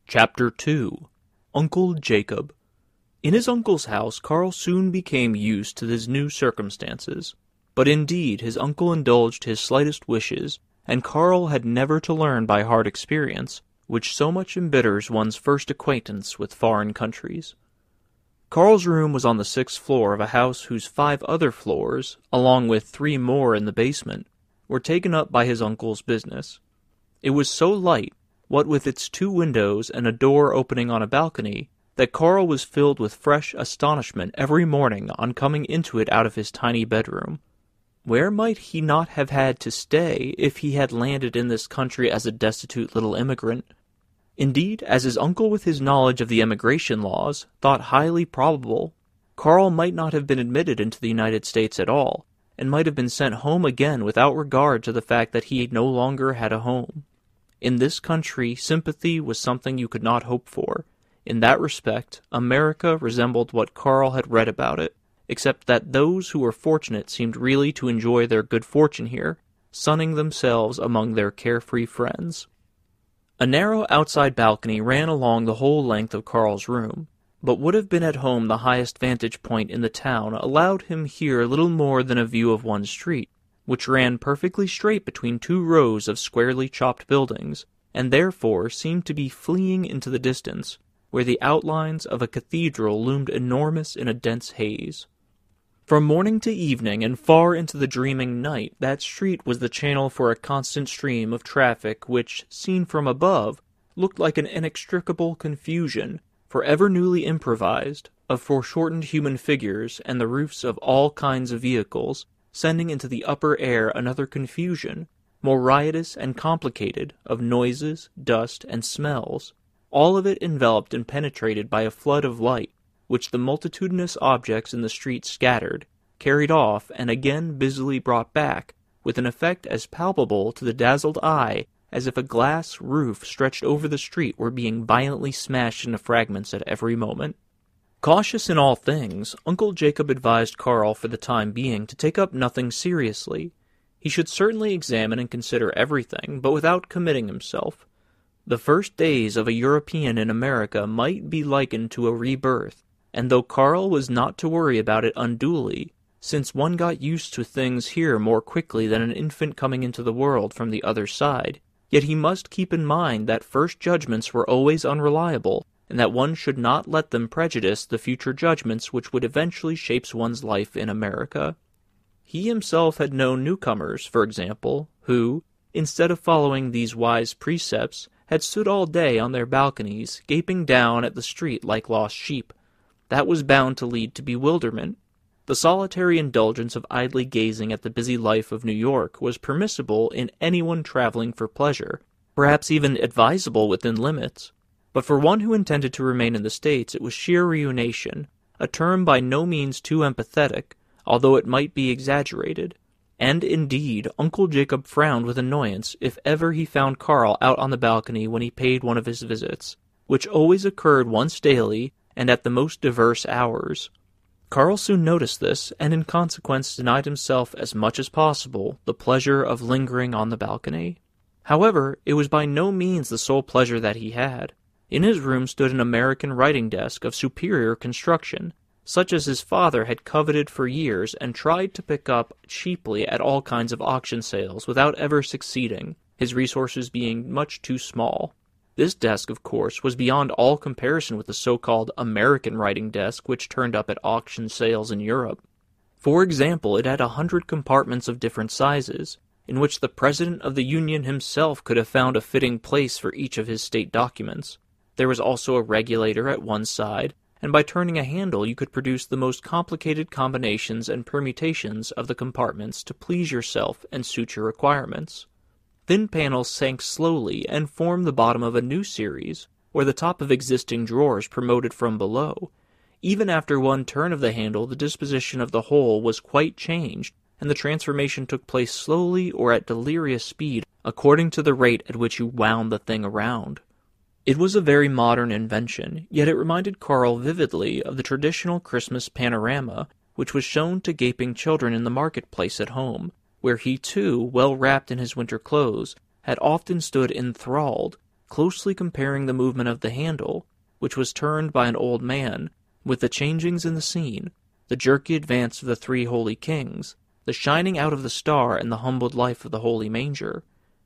Chapter 2. Uncle Jacob. In his uncle's house, Carl soon became used to his new circumstances. But indeed, his uncle indulged his slightest wishes, and Carl had never to learn by hard experience, which so much embitters one's first acquaintance with foreign countries. Carl's room was on the 6th floor of a house whose 5 other floors, along with 3 more in the basement, were taken up by his uncle's business. It was so light, what with its 2 windows and a door opening on a balcony, that Carl was filled with fresh astonishment every morning on coming into it out of his tiny bedroom. Where might he not have had to stay if he had landed in this country as a destitute little immigrant? Indeed, as his uncle with his knowledge of the emigration laws thought highly probable, Carl might not have been admitted into the United States at all, and might have been sent home again without regard to the fact that he no longer had a home. In this country, sympathy was something you could not hope for. In that respect, America resembled what Carl had read about it, except that those who were fortunate seemed really to enjoy their good fortune here, sunning themselves among their carefree friends. A narrow outside balcony ran along the whole length of Carl's room, but would have been at home the highest vantage point in the town allowed him here little more than a view of one street, which ran perfectly straight between 2 rows of squarely chopped buildings, and therefore seemed to be fleeing into the distance, where the outlines of a cathedral loomed enormous in a dense haze. From morning to evening and far into the dreaming night, that street was the channel for a constant stream of traffic which, seen from above, looked like an inextricable confusion, forever newly improvised, of foreshortened human figures and the roofs of all kinds of vehicles, sending into the upper air another confusion, more riotous and complicated, of noises, dust, and smells, all of it enveloped and penetrated by a flood of light, which the multitudinous objects in the street scattered, carried off, and again busily brought back, with an effect as palpable to the dazzled eye as if a glass roof stretched over the street were being violently smashed into fragments at every moment. Cautious in all things, Uncle Jacob advised Carl for the time being to take up nothing seriously. He should certainly examine and consider everything, but without committing himself. The first days of a European in America might be likened to a rebirth, and though Carl was not to worry about it unduly, since one got used to things here more quickly than an infant coming into the world from the other side, yet he must keep in mind that first judgments were always unreliable, and that one should not let them prejudice the future judgments which would eventually shape one's life in America. He himself had known newcomers, for example, who, instead of following these wise precepts, had stood all day on their balconies, gaping down at the street like lost sheep. That was bound to lead to bewilderment. The solitary indulgence of idly gazing at the busy life of New York was permissible in anyone traveling for pleasure, perhaps even advisable within limits. But for one who intended to remain in the States, it was sheer ruination, a term by no means too empathetic, although it might be exaggerated. And indeed, Uncle Jacob frowned with annoyance if ever he found Carl out on the balcony when he paid one of his visits, which always occurred once daily and at the most diverse hours. Carl soon noticed this, and in consequence denied himself as much as possible the pleasure of lingering on the balcony. However, it was by no means the sole pleasure that he had. In his room stood an American writing desk of superior construction, such as his father had coveted for years and tried to pick up cheaply at all kinds of auction sales without ever succeeding, his resources being much too small. This desk, of course, was beyond all comparison with the so-called American writing desk which turned up at auction sales in Europe. For example, it had 100 compartments of different sizes, in which the President of the Union himself could have found a fitting place for each of his state documents. There was also a regulator at one side, and by turning a handle you could produce the most complicated combinations and permutations of the compartments to please yourself and suit your requirements. Thin panels sank slowly and formed the bottom of a new series, or the top of existing drawers promoted from below. Even after one turn of the handle, the disposition of the whole was quite changed, and the transformation took place slowly or at delirious speed, according to the rate at which you wound the thing around. It was a very modern invention, yet it reminded Carl vividly of the traditional Christmas panorama, which was shown to gaping children in the marketplace at home, where he too, well wrapped in his winter clothes, had often stood enthralled, closely comparing the movement of the handle, which was turned by an old man, with the changings in the scene, the jerky advance of the 3 holy kings, the shining out of the star and the humbled life of the holy manger.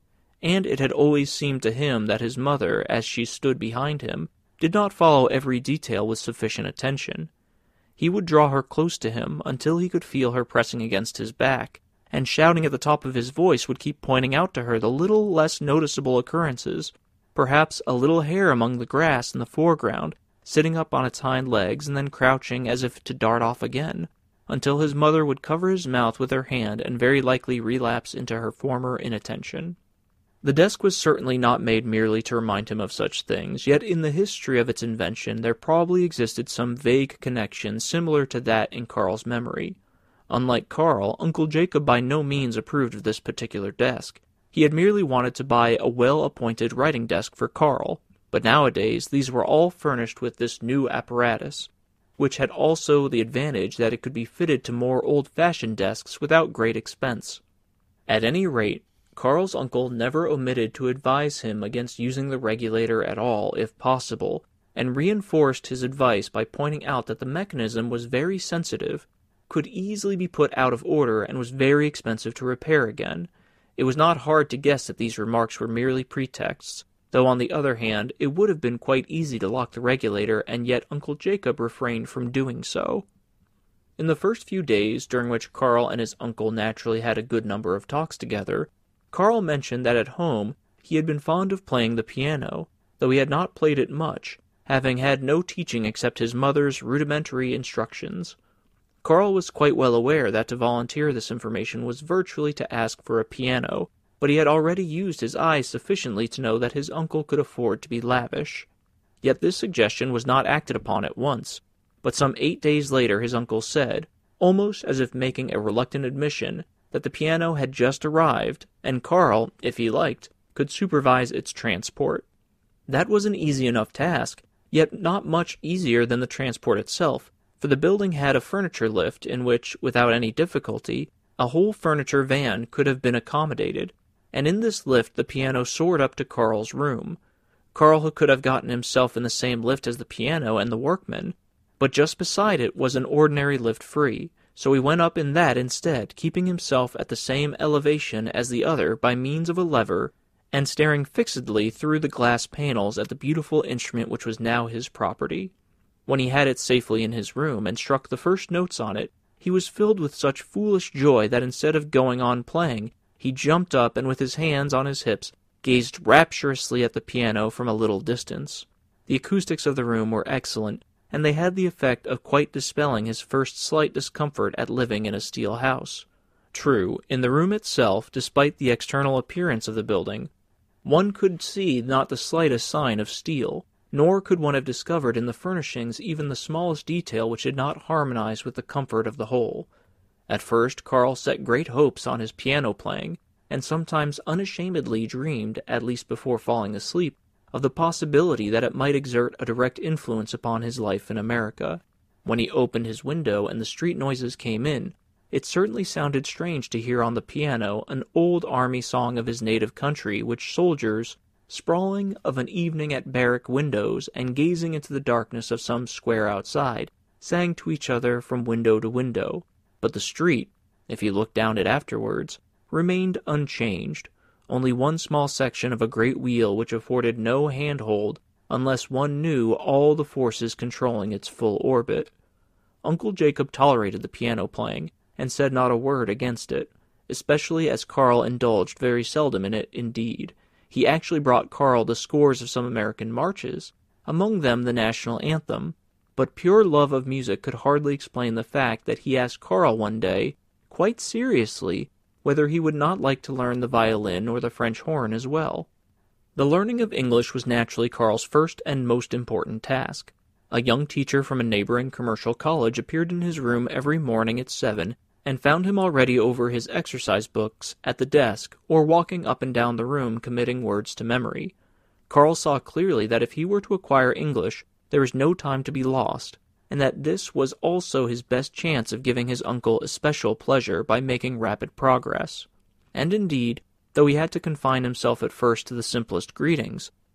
And it had always seemed to him that his mother, as she stood behind him, did not follow every detail with sufficient attention. He would draw her close to him until he could feel her pressing against his back, and shouting at the top of his voice would keep pointing out to her the little less noticeable occurrences, perhaps a little hare among the grass in the foreground, sitting up on its hind legs and then crouching as if to dart off again, until his mother would cover his mouth with her hand and very likely relapse into her former inattention. The desk was certainly not made merely to remind him of such things, yet in the history of its invention there probably existed some vague connection similar to that in Carl's memory. Unlike Carl, Uncle Jacob by no means approved of this particular desk. He had merely wanted to buy a well-appointed writing desk for Carl, but nowadays these were all furnished with this new apparatus, which had also the advantage that it could be fitted to more old-fashioned desks without great expense. At any rate, Carl's uncle never omitted to advise him against using the regulator at all, if possible, and reinforced his advice by pointing out that the mechanism was very sensitive, could easily be put out of order, and was very expensive to repair again. It was not hard to guess that these remarks were merely pretexts, though on the other hand, it would have been quite easy to lock the regulator, and yet Uncle Jacob refrained from doing so. In the first few days, during which Carl and his uncle naturally had a good number of talks together, Carl mentioned that at home he had been fond of playing the piano, though he had not played it much, having had no teaching except his mother's rudimentary instructions. Carl was quite well aware that to volunteer this information was virtually to ask for a piano, but he had already used his eyes sufficiently to know that his uncle could afford to be lavish. Yet this suggestion was not acted upon at once, but some 8 days later his uncle said, almost as if making a reluctant admission, that the piano had just arrived, and Carl, if he liked, could supervise its transport. That was an easy enough task, yet not much easier than the transport itself, for the building had a furniture lift in which, without any difficulty, a whole furniture van could have been accommodated, and in this lift the piano soared up to Carl's room. Carl could have gotten himself in the same lift as the piano and the workmen, but just beside it was an ordinary lift free, so he went up in that instead, keeping himself at the same elevation as the other by means of a lever, and staring fixedly through the glass panels at the beautiful instrument which was now his property. When he had it safely in his room and struck the first notes on it, he was filled with such foolish joy that instead of going on playing, he jumped up and with his hands on his hips, gazed rapturously at the piano from a little distance. The acoustics of the room were excellent, and they had the effect of quite dispelling his first slight discomfort at living in a steel house. True, in the room itself, despite the external appearance of the building, one could see not the slightest sign of steel, nor could one have discovered in the furnishings even the smallest detail which did not harmonize with the comfort of the whole. At first Carl set great hopes on his piano playing, and sometimes unashamedly dreamed, at least before falling asleep, of the possibility that it might exert a direct influence upon his life in America. When he opened his window and the street noises came in, it certainly sounded strange to hear on the piano an old army song of his native country which soldiers, sprawling of an evening at barrack windows and gazing into the darkness of some square outside, sang to each other from window to window. But the street, if he looked down it afterwards, remained unchanged, only one small section of a great wheel which afforded no handhold unless one knew all the forces controlling its full orbit. Uncle Jacob tolerated the piano playing, and said not a word against it, especially as Carl indulged very seldom in it indeed. He actually brought Carl the scores of some American marches, among them the national anthem, but pure love of music could hardly explain the fact that he asked Carl one day, quite seriously, whether he would not like to learn the violin or the French horn as well. The learning of English was naturally Carl's first and most important task. A young teacher from a neighboring commercial college appeared in his room every morning at 7, and found him already over his exercise books at the desk, or walking up and down the room committing words to memory. Carl saw clearly that if he were to acquire English, there was no time to be lost, and that this was also his best chance of giving his uncle especial pleasure by making rapid progress. And indeed, though he had to confine himself at first to the simplest greetings,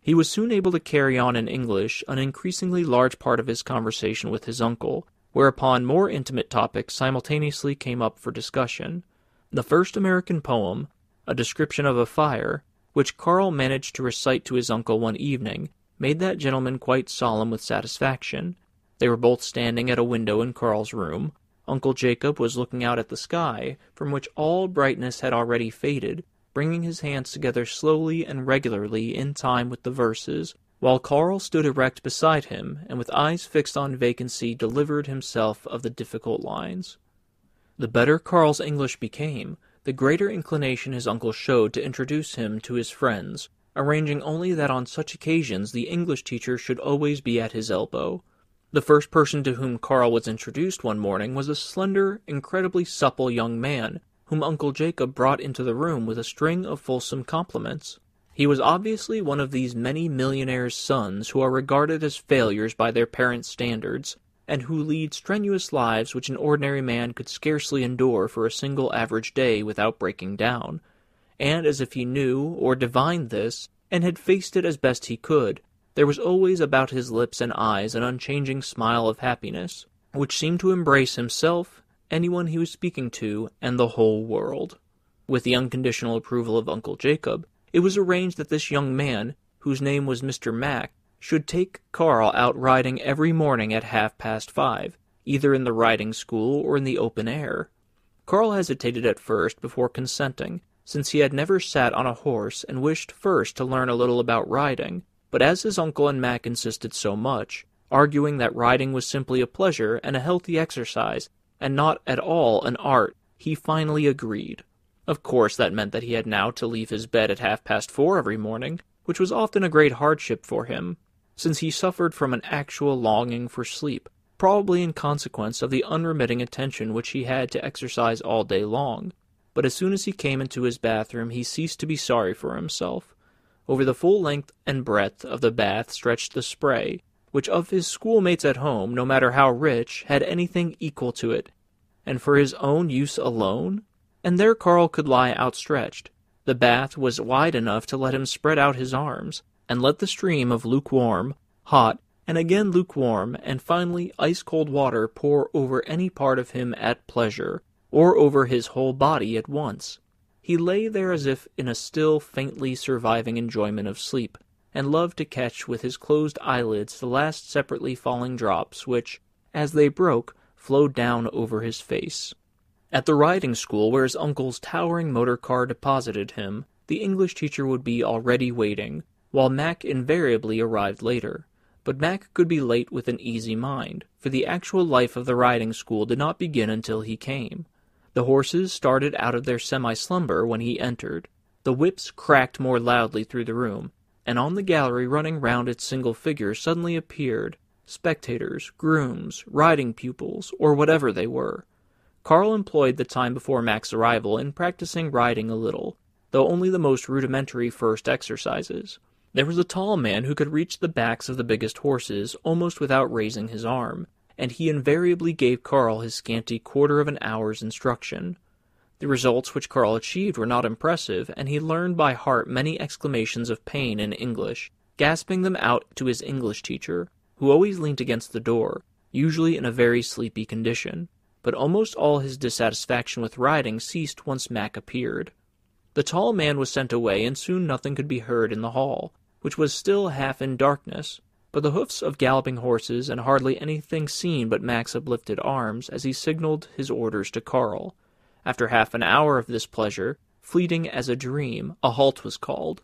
He was soon able to carry on in English an increasingly large part of his conversation with his uncle, whereupon more intimate topics simultaneously came up for discussion. The first American poem, a description of a fire, which Carl managed to recite to his uncle one evening, made that gentleman quite solemn with satisfaction. They were both standing at a window in Carl's room. Uncle Jacob was looking out at the sky, from which all brightness had already faded, bringing his hands together slowly and regularly in time with the verses, while Carl stood erect beside him, and with eyes fixed on vacancy delivered himself of the difficult lines. The better Carl's English became, the greater inclination his uncle showed to introduce him to his friends, arranging only that on such occasions the English teacher should always be at his elbow. The first person to whom Carl was introduced one morning was a slender, incredibly supple young man, whom Uncle Jacob brought into the room with a string of fulsome compliments. He was obviously one of these many millionaires' sons who are regarded as failures by their parents' standards, and who lead strenuous lives which an ordinary man could scarcely endure for a single average day without breaking down. And as if he knew or divined this, and had faced it as best he could, there was always about his lips and eyes an unchanging smile of happiness, which seemed to embrace himself, anyone he was speaking to, and the whole world. With the unconditional approval of Uncle Jacob, it was arranged that this young man, whose name was Mr. Mack, should take Carl out riding every morning at 5:30, either in the riding school or in the open air. Carl hesitated at first before consenting, since he had never sat on a horse and wished first to learn a little about riding, but as his uncle and Mack insisted so much, arguing that riding was simply a pleasure and a healthy exercise, and not at all an art, he finally agreed. Of course that meant that he had now to leave his bed at 4:30 every morning, which was often a great hardship for him, since he suffered from an actual longing for sleep, probably in consequence of the unremitting attention which he had to exercise all day long. But as soon as he came into his bathroom he ceased to be sorry for himself. Over the full length and breadth of the bath stretched the spray, which of his schoolmates at home, no matter how rich, had anything equal to it. And for his own use alone? And there Carl could lie outstretched. The bath was wide enough to let him spread out his arms, and let the stream of lukewarm, hot, and again lukewarm, and finally ice-cold water pour over any part of him at pleasure, or over his whole body at once. He lay there as if in a still faintly surviving enjoyment of sleep, and loved to catch with his closed eyelids the last separately falling drops which, as they broke, flowed down over his face. At the riding school where his uncle's towering motor car deposited him, the English teacher would be already waiting, while Mack invariably arrived later. But Mack could be late with an easy mind, for the actual life of the riding school did not begin until he came. The horses started out of their semi-slumber when he entered. The whips cracked more loudly through the room, and on the gallery running round its single figure suddenly appeared spectators, grooms, riding pupils, or whatever they were. Carl employed the time before Mack's arrival in practicing riding a little, though only the most rudimentary first exercises. There was a tall man who could reach the backs of the biggest horses almost without raising his arm, and he invariably gave Carl his scanty quarter of an hour's instruction. The results which Carl achieved were not impressive, and he learned by heart many exclamations of pain in English, gasping them out to his English teacher, who always leant against the door, usually in a very sleepy condition. But almost all his dissatisfaction with riding ceased once Mack appeared. The tall man was sent away, and soon nothing could be heard in the hall, which was still half in darkness, but the hoofs of galloping horses, and hardly anything seen but Mack's uplifted arms as he signaled his orders to Carl. After half an hour of this pleasure, fleeting as a dream, a halt was called.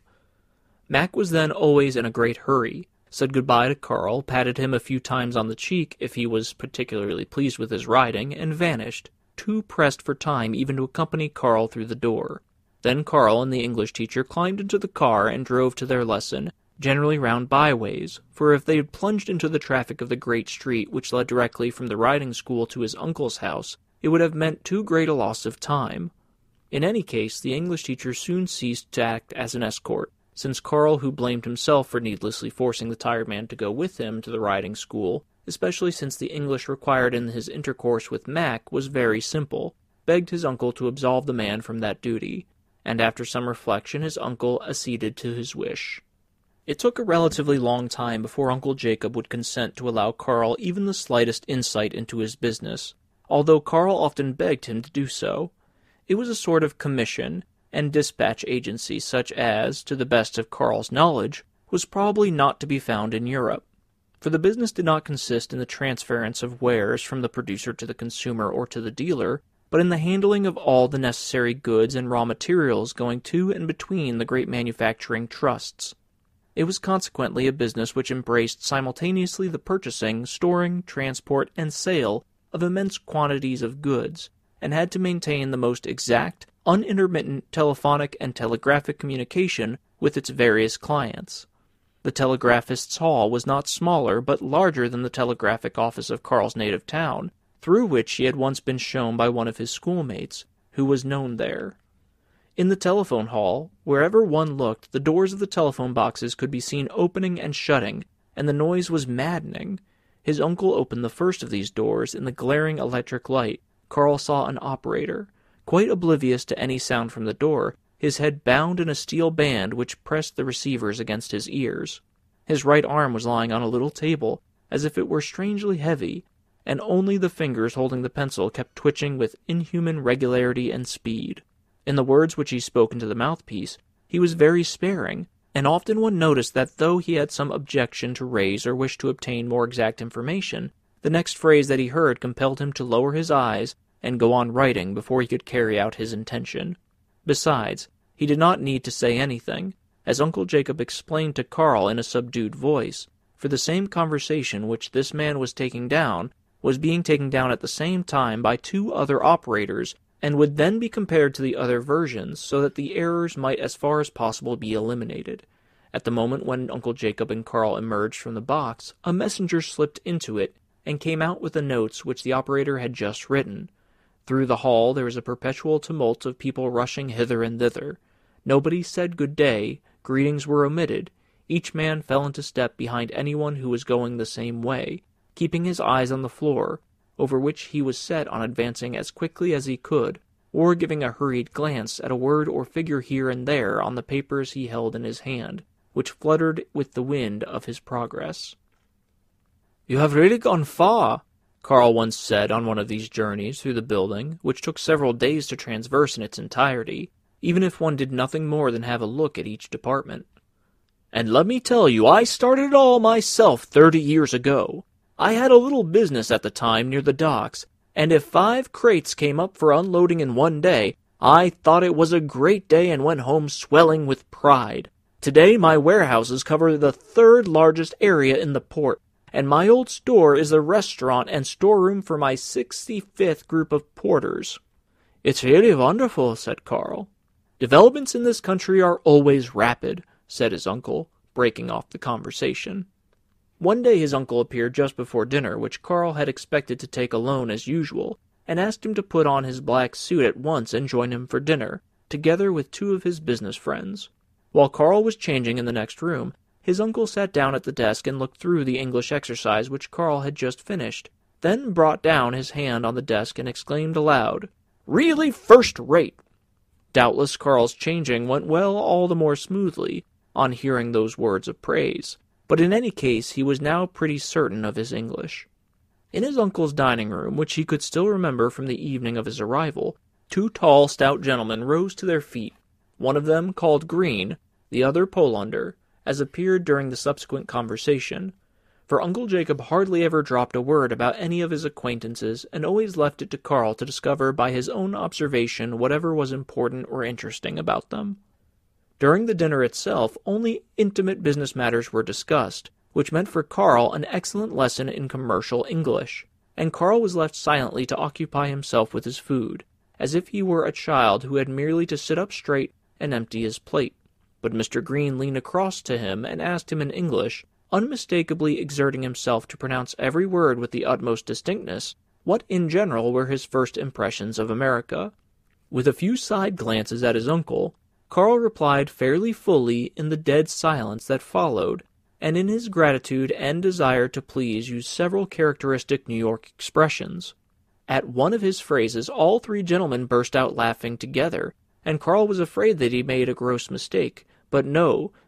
Mack was then always in a great hurry, said good-bye to Carl, patted him a few times on the cheek if he was particularly pleased with his riding, and vanished, too pressed for time even to accompany Carl through the door. Then Carl and the English teacher climbed into the car and drove to their lesson, generally round byways, for if they had plunged into the traffic of the great street which led directly from the riding school to his uncle's house, it would have meant too great a loss of time. In any case, the English teacher soon ceased to act as an escort, since Carl, who blamed himself for needlessly forcing the tired man to go with him to the riding school, especially since the English required in his intercourse with Mack was very simple, begged his uncle to absolve the man from that duty, and after some reflection his uncle acceded to his wish. It took a relatively long time before Uncle Jacob would consent to allow Carl even the slightest insight into his business, although Carl often begged him to do so. It was a sort of commission and dispatch agency such as, to the best of Carl's knowledge, was probably not to be found in Europe. For the business did not consist in the transference of wares from the producer to the consumer or to the dealer, but in the handling of all the necessary goods and raw materials going to and between the great manufacturing trusts. It was consequently a business which embraced simultaneously the purchasing, storing, transport, and sale of immense quantities of goods, and had to maintain the most exact, unintermittent telephonic and telegraphic communication with its various clients. The telegraphist's hall was not smaller, but larger than the telegraphic office of Carl's native town, through which he had once been shown by one of his schoolmates, who was known there. In the telephone hall, wherever one looked, the doors of the telephone boxes could be seen opening and shutting, and the noise was maddening. His uncle opened the first of these doors. In the glaring electric light, Carl saw an operator, quite oblivious to any sound from the door, his head bound in a steel band which pressed the receivers against his ears. His right arm was lying on a little table, as if it were strangely heavy, and only the fingers holding the pencil kept twitching with inhuman regularity and speed. In the words which he spoke into the mouthpiece, he was very sparing, and often one noticed that though he had some objection to raise or wished to obtain more exact information, the next phrase that he heard compelled him to lower his eyes and go on writing before he could carry out his intention. Besides, he did not need to say anything, as Uncle Jacob explained to Carl in a subdued voice, for the same conversation which this man was taking down was being taken down at the same time by two other operators, and would then be compared to the other versions, so that the errors might as far as possible be eliminated. At the moment when Uncle Jacob and Carl emerged from the box, a messenger slipped into it, and came out with the notes which the operator had just written. Through the hall there was a perpetual tumult of people rushing hither and thither. Nobody said good day, greetings were omitted, each man fell into step behind anyone who was going the same way, keeping his eyes on the floor, over which he was set on advancing as quickly as he could, or giving a hurried glance at a word or figure here and there on the papers he held in his hand, which fluttered with the wind of his progress. "You have really gone far," Carl once said on one of these journeys through the building, which took several days to traverse in its entirety, even if one did nothing more than have a look at each department. "And let me tell you, I started it all myself 30 years ago. I had a little business at the time near the docks, and if 5 crates came up for unloading in one day, I thought it was a great day and went home swelling with pride. Today my warehouses cover the 3rd largest area in the port, and my old store is the restaurant and storeroom for my 65th group of porters." "It's really wonderful," said Carl. "Developments in this country are always rapid," said his uncle, breaking off the conversation. One day his uncle appeared just before dinner, which Carl had expected to take alone as usual, and asked him to put on his black suit at once and join him for dinner, together with 2 of his business friends. While Carl was changing in the next room, his uncle sat down at the desk and looked through the English exercise which Carl had just finished, then brought down his hand on the desk and exclaimed aloud, "Really first rate!" Doubtless Carl's changing went well all the more smoothly on hearing those words of praise, but in any case he was now pretty certain of his English. In his uncle's dining room, which he could still remember from the evening of his arrival, 2 tall, stout gentlemen rose to their feet, one of them called Green, the other Polander, as appeared during the subsequent conversation, for Uncle Jacob hardly ever dropped a word about any of his acquaintances, and always left it to Carl to discover by his own observation whatever was important or interesting about them. During the dinner itself, only intimate business matters were discussed, which meant for Carl an excellent lesson in commercial English, and Carl was left silently to occupy himself with his food, as if he were a child who had merely to sit up straight and empty his plate. But Mr. Green leaned across to him and asked him in English, unmistakably exerting himself to pronounce every word with the utmost distinctness, what in general were his first impressions of America. With a few side glances at his uncle, Carl replied fairly fully in the dead silence that followed, and in his gratitude and desire to please used several characteristic New York expressions. At one of his phrases all 3 gentlemen burst out laughing together, and Carl was afraid that he made a gross mistake, but no,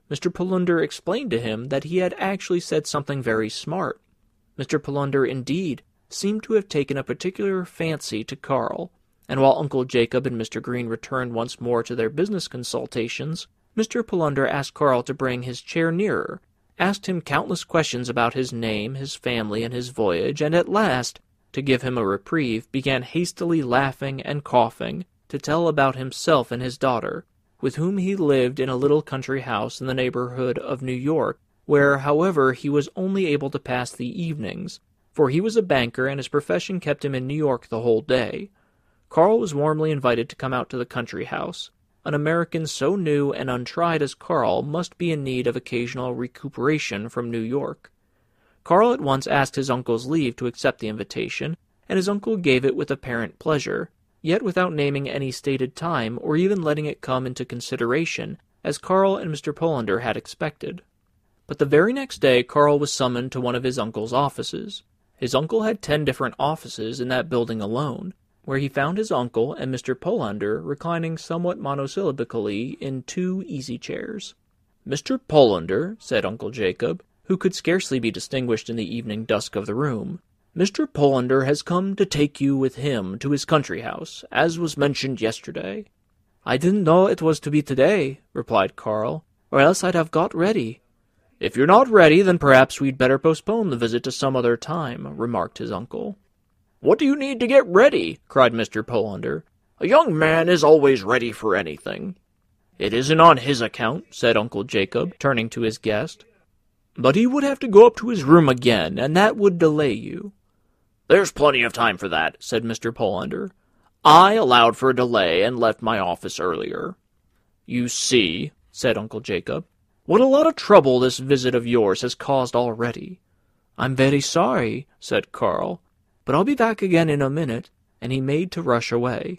Mr. Polunder explained to him that he had actually said something very smart. Mr. Polunder, indeed, seemed to have taken a particular fancy to Carl, and while Uncle Jacob and Mr. Green returned once more to their business consultations, Mr. Polunder asked Carl to bring his chair nearer, asked him countless questions about his name, his family, and his voyage, and at last, to give him a reprieve, began hastily laughing and coughing to tell about himself and his daughter, with whom he lived in a little country house in the neighborhood of New York, where, however, he was only able to pass the evenings, for he was a banker and his profession kept him in New York the whole day. Carl was warmly invited to come out to the country house. An American so new and untried as Carl must be in need of occasional recuperation from New York. Carl at once asked his uncle's leave to accept the invitation, and his uncle gave it with apparent pleasure, yet without naming any stated time or even letting it come into consideration, as Carl and Mr. Polander had expected. But the very next day Carl was summoned to one of his uncle's offices. His uncle had 10 different offices in that building alone, where he found his uncle and Mr. Polander reclining somewhat monosyllabically in 2 easy chairs. "Mr. Polander," said Uncle Jacob, who could scarcely be distinguished in the evening dusk of the room, "Mr. Polander has come to take you with him to his country house, as was mentioned yesterday." "I didn't know it was to be today," replied Carl, "or else I'd have got ready." "If you're not ready, then perhaps we'd better postpone the visit to some other time," remarked his uncle. "What do you need to get ready?" cried Mr. Polander. "A young man is always ready for anything." "It isn't on his account," said Uncle Jacob, turning to his guest. "But he would have to go up to his room again, and that would delay you." "There's plenty of time for that," said Mr. Polander. "I allowed for a delay and left my office earlier." "You see," said Uncle Jacob, "what a lot of trouble this visit of yours has caused already." "I'm very sorry," said Carl, "but I'll be back again in a minute," and he made to rush away.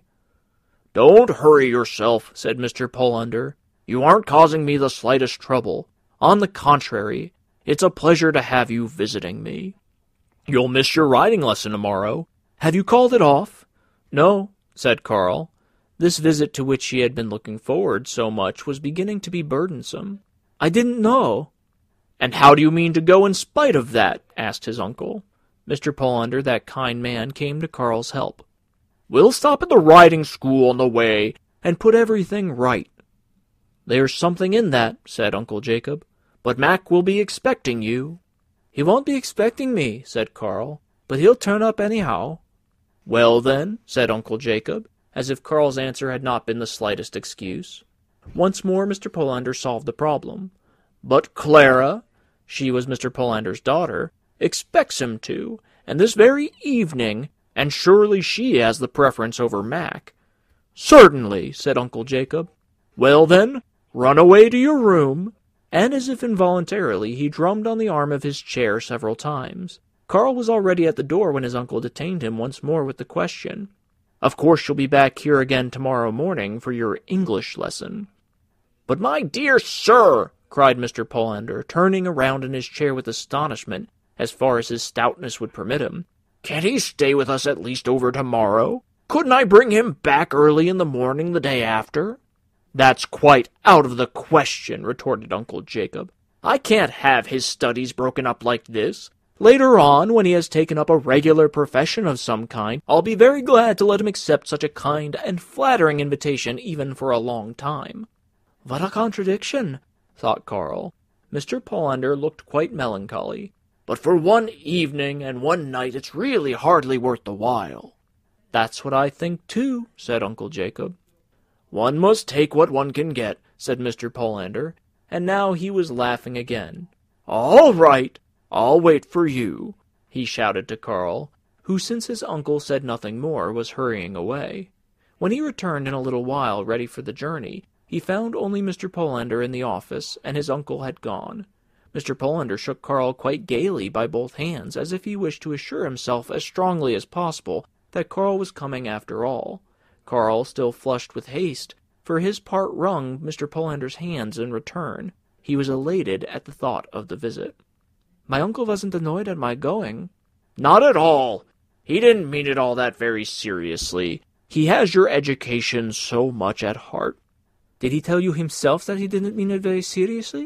"Don't hurry yourself," said Mr. Polander. "You aren't causing me the slightest trouble. On the contrary, it's a pleasure to have you visiting me." "You'll miss your riding lesson tomorrow. Have you called it off?" "No," said Carl. This visit to which he had been looking forward so much was beginning to be burdensome. "I didn't know." "And how do you mean to go in spite of that?" asked his uncle. Mr. Polander, that kind man, came to Carl's help. "We'll stop at the riding school on the way and put everything right." "There's something in that," said Uncle Jacob. "But Mac will be expecting you." "He won't be expecting me," said Carl, "but he'll turn up anyhow." "Well, then," said Uncle Jacob, as if Carl's answer had not been the slightest excuse. Once more Mr. Polander solved the problem. "But Clara," she was Mr. Polander's daughter, "expects him to, and this very evening, and surely she has the preference over Mac." "Certainly," said Uncle Jacob. "Well, then, run away to your room." And as if involuntarily, he drummed on the arm of his chair several times. Carl was already at the door when his uncle detained him once more with the question, "Of course you'll be back here again tomorrow morning for your English lesson." "But my dear sir," cried Mr. Polander, turning around in his chair with astonishment, as far as his stoutness would permit him, "can't he stay with us at least over tomorrow? Couldn't I bring him back early in the morning the day after?" "That's quite out of the question," retorted Uncle Jacob. "I can't have his studies broken up like this. Later on, when he has taken up a regular profession of some kind, I'll be very glad to let him accept such a kind and flattering invitation even for a long time." "What a contradiction," thought Carl. Mr. Polander looked quite melancholy. "But for one evening and one night it's really hardly worth the while." "That's what I think too," said Uncle Jacob. "One must take what one can get," said Mr. Polander, and now he was laughing again. "All right, I'll wait for you," he shouted to Carl, who, since his uncle said nothing more, was hurrying away. When he returned in a little while, ready for the journey, he found only Mr. Polander in the office, and his uncle had gone. Mr. Polander shook Carl quite gaily by both hands, as if he wished to assure himself as strongly as possible that Carl was coming after all. Carl, still flushed with haste, for his part wrung Mr. Polander's hands in return. He was elated at the thought of the visit. "My uncle wasn't annoyed at my going." "Not at all. He didn't mean it all that very seriously. He has your education so much at heart." "Did he tell you himself that he didn't mean it very seriously?"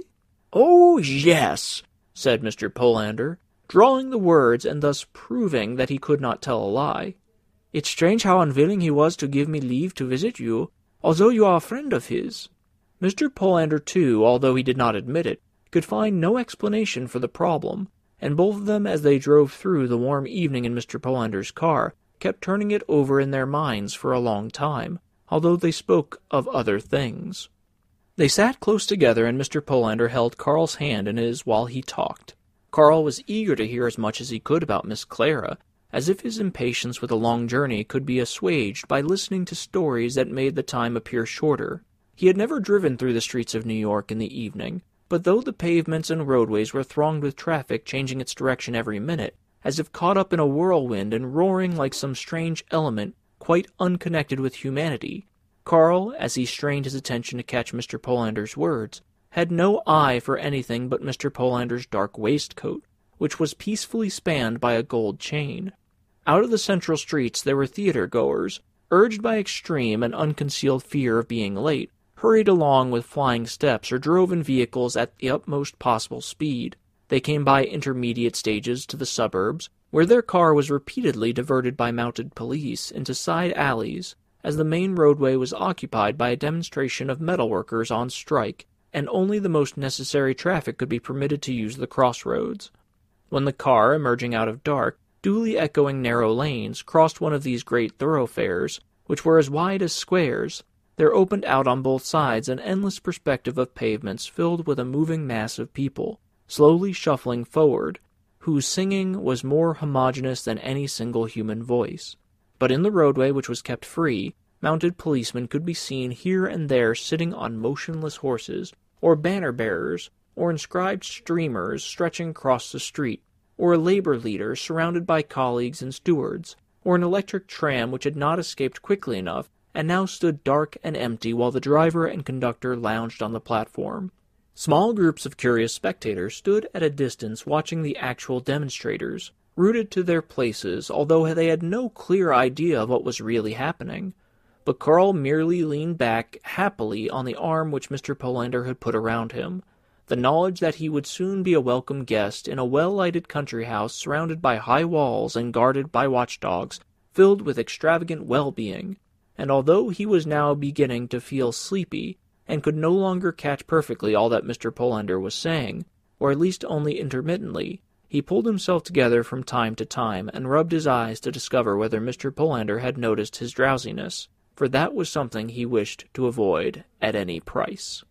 "Oh, yes," said Mr. Polander, drawing the words and thus proving that he could not tell a lie. "It's strange how unwilling he was to give me leave to visit you, although you are a friend of his." Mr. Polander, too, although he did not admit it, could find no explanation for the problem, and both of them, as they drove through the warm evening in Mr. Polander's car, kept turning it over in their minds for a long time, although they spoke of other things. They sat close together, and Mr. Polander held Carl's hand in his while he talked. Carl was eager to hear as much as he could about Miss Clara, as if his impatience with a long journey could be assuaged by listening to stories that made the time appear shorter. He had never driven through the streets of New York in the evening, but though the pavements and roadways were thronged with traffic changing its direction every minute, as if caught up in a whirlwind and roaring like some strange element quite unconnected with humanity, Carl, as he strained his attention to catch Mr. Polander's words, had no eye for anything but Mr. Polander's dark waistcoat, which was peacefully spanned by a gold chain. Out of the central streets there were theater-goers, urged by extreme and unconcealed fear of being late, hurried along with flying steps or drove in vehicles at the utmost possible speed. They came by intermediate stages to the suburbs, where their car was repeatedly diverted by mounted police into side alleys, as the main roadway was occupied by a demonstration of metalworkers on strike, and only the most necessary traffic could be permitted to use the crossroads. When the car, emerging out of dark, duly echoing narrow lanes, crossed one of these great thoroughfares, which were as wide as squares, there opened out on both sides an endless perspective of pavements filled with a moving mass of people, slowly shuffling forward, whose singing was more homogeneous than any single human voice. But in the roadway, which was kept free, mounted policemen could be seen here and there sitting on motionless horses, or banner-bearers, or inscribed streamers stretching across the street, or a labor leader surrounded by colleagues and stewards, or an electric tram which had not escaped quickly enough and now stood dark and empty while the driver and conductor lounged on the platform. Small groups of curious spectators stood at a distance watching the actual demonstrators, rooted to their places, although they had no clear idea of what was really happening. But Carl merely leaned back happily on the arm which Mr. Polander had put around him. The knowledge that he would soon be a welcome guest in a well-lighted country house surrounded by high walls and guarded by watchdogs filled with extravagant well-being, and although he was now beginning to feel sleepy, and could no longer catch perfectly all that Mr. Polander was saying, or at least only intermittently, he pulled himself together from time to time and rubbed his eyes to discover whether Mr. Polander had noticed his drowsiness, for that was something he wished to avoid at any price.